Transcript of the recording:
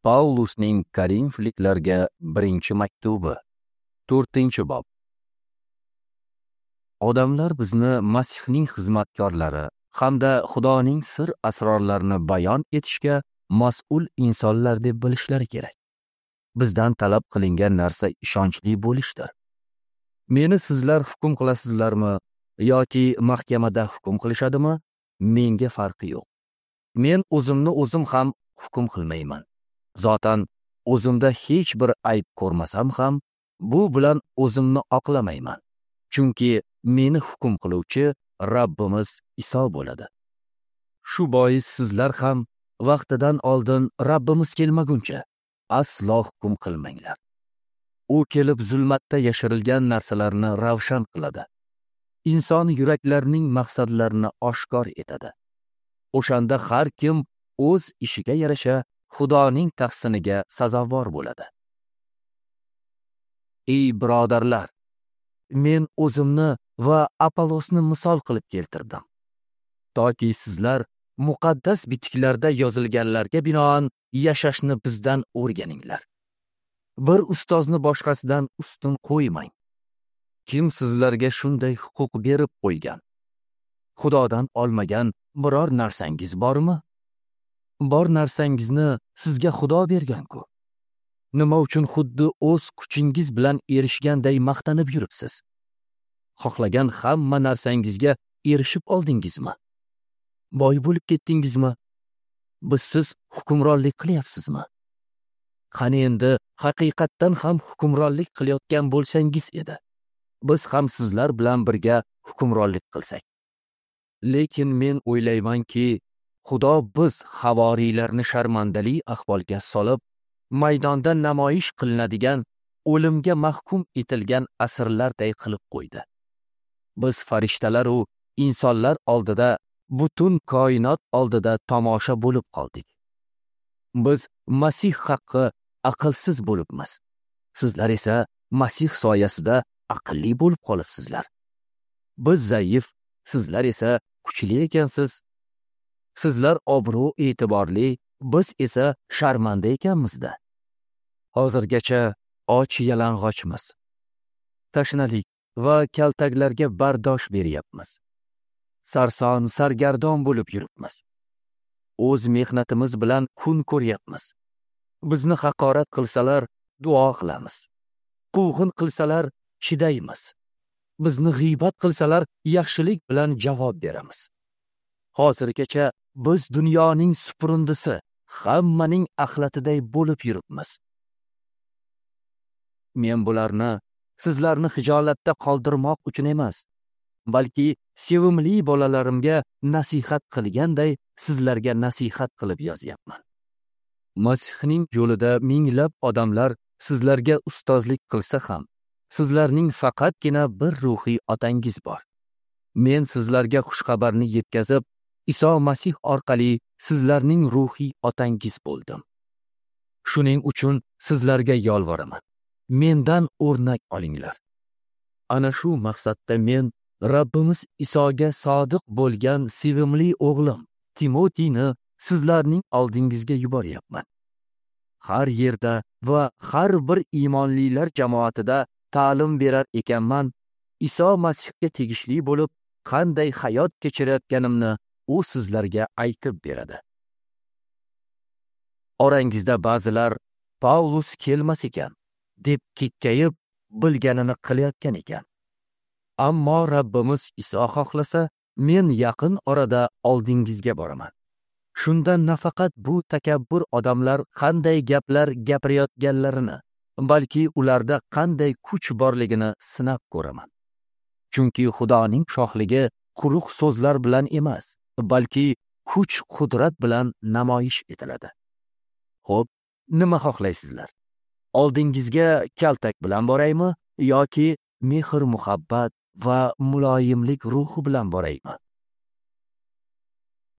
Pavlusning Korinfliklarga 1-maktubi 4-bob. Odamlar bizni Masihning xizmatkorlari hamda Xudoning sir asrorlarini bayon etishga mas'ul insonlar deb bilishlari kerak. Bizdan talab qilingan narsa ishonchli bo'lishdir. Meni sizlar hukm qilasizlarmi yoki mahkamada hukm qilishadimi? Menga farqi yo'q. Men o'zimni o'zim ham hukm qilmayman. Zotan o'zimda hech bir ayb ko'rmasam ham, bu bilan o'zimni oqlamayman. Chunki meni hukm qiluvchi Rabbimiz Iso bo'ladi. Shu bois sizlar ham vaqtidan oldin Rabbimiz kelmaguncha aslo hukm qilmanglar. U kelib zulmatda yashirilgan narsalarni ravshan qiladi. Inson yuraklarining maqsadlarini oshkor etadi. O'shanda har kim o'z ishiga yarasha Xudoning tahsiniga sazovor bo'ladi. Ey birodarlar, men o'zimni va Apollosni misol qilib keltirdim, toki sizlar muqaddas bitiklarda yozilganlarga binoan yashashni bizdan o'rganinglar. Bir ustozni boshqasidan ustun qo'ymang. Kim sizlarga shunday huquq berib qo'ygan? Xudodan olmagan biror narsangiz bormi? Bor narsangizni sizga Xudo bergan-ku. Nima uchun xuddi o'z kuchingiz bilan erishganday maqtanib yuribsiz? Xohlagan hamma narsangizga erishib oldingizmi? Boy bo'lib ketdingizmi? Bizsiz hukmronlik qilyapsizmi? Qani endi haqiqatdan ham hukmronlik qilayotgan bo'lsangiz edi, biz ham sizlar bilan birga hukmronlik qilsak. Lekin men o'ylaymanki, Xudo biz havoriylarni sharmandali ahvolga solib, maydonda namoyish qilinadigan o'limga mahkum etilgan asirlarday qilib qo'ydi. Biz farishtalar u insonlar oldida, butun koinot oldida tomosha bo'lib qoldik. Biz Masih haqqi aqlsiz bo'libmiz. Sizlar esa Masih soyasida aqlli bo'lib qolibsizlar. Biz zaif, sizlar esa kuchli ekansiz. Sizlar obro' e'tiborli, biz esa sharmanda ekanmiz-da. Hozirgacha och yalang'ochmiz. Tashnalik va kaltaklarga bardosh beryapmiz. Sarson, sargardon bo'lib yuribmiz. O'z mehnatimiz bilan kun ko'ryapmiz. Bizni haqorat qilsalar, duo qilamiz. Quvg'in qilsalar, chidaymiz. Bizni g'iybat qilsalar, yaxshilik bilan javob beramiz. Hozirgacha biz dunyoning supurindisi, hammaning axlatiday bo'lib yuribmiz. Men bularni sizlarni hijolatda qoldirmoq uchun emas, balki sevimli bolalarimga nasihat qilganday sizlarga nasihat qilib yozyapman. Masihning yo'lida minglab odamlar sizlarga ustozlik qilsa ham, sizlarning faqatgina bir ruhiy otangiz bor. Men sizlarga xushxabarni yetkazib, Iso Masih orqali sizlarning ruhiy otangiz bo'ldim. Shuning uchun sizlarga yolvoraman. Mendan o'rnak olinglar. Ana shu maqsadda men Rabbimiz Isoga sodiq bo'lgan sevimli o'g'lim Timotiyni sizlarning oldingizga yuboryapman. Har yerda va har bir iymonlilar jamoatida ta'lim berar ekanman. Iso Masihga tegishli bo'lib, qanday hayot kechirayotganimni u sizlarga aytib beradi. Orangizda ba'zilar Pavlus kelmas ekan deb kekkayib bilganini qilayotgan ekan. Ammo Rabbimiz Iso xohlasa, men yaqin orada oldingizga boraman. Shunda nafaqat bu takabbur odamlar qanday gaplar gapirayotganlarini, balki ularda qanday kuch borligini sinab ko'raman. Chunki Xudoning shohligi quruq so'zlar bilan emas, balki kuch-qudrat bilan namoyish etiladi. Xo'p, nima xohlaysizlar? Oldingizga kaltak bilan boraymi yoki mehr-muhabbat va muloyimlik ruhi bilan boraymi?